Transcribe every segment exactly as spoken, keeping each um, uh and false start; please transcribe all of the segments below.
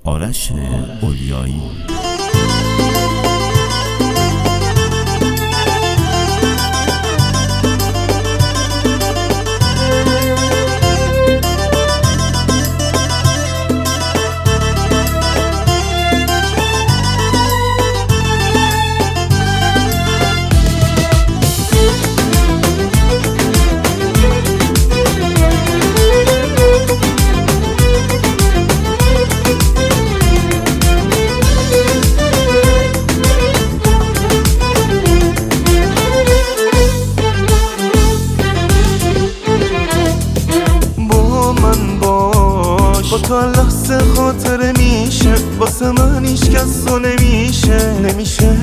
آرش اولیایی. با تو لحظه خاطره میشه، واسه من هیچ کس تو نمیشه نمیشه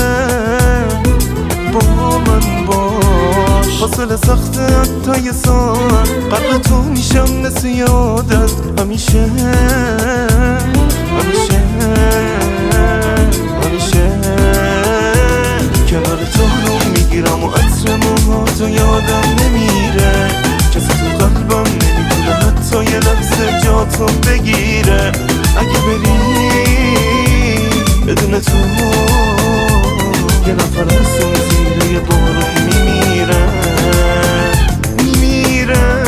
با من باش. فاصله سخته حتی یه ساعت، قلب تو میشم مثل یادت همیشه همیشه همیشه. کنار تو رو میگیرم و عطر موهاتو یادم نمیره، کسی تو قلبم نمیتونه حتی یه لحظه جاتو بگیره. اگه بری بدون تو یه نفر از اون زیر یه بارون میمیره میمیره.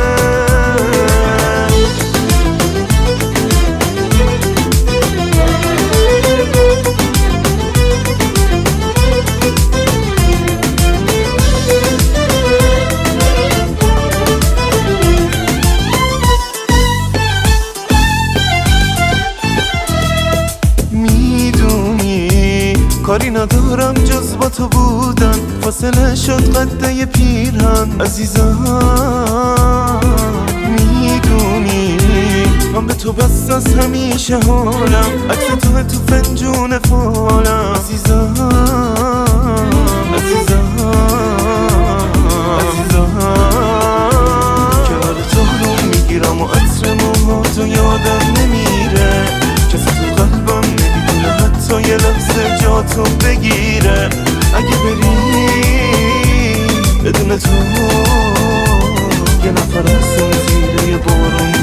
کاری ندارم جز با تو بودن، فاصله شد قده پیرهن عزیزم. میدونی من به تو بس از همیشه حالم، عکس تو تو فنجون فالم عزیزم عزیزم عزیزم. کنار تو رو میگیرم و عطر موهاتو یادم نمیره، کسی تو قلبم نمیدونه حتی یه لحظه جاتو بگیره. اگه بری بدون تو یه نفر از اون زیر یه بارون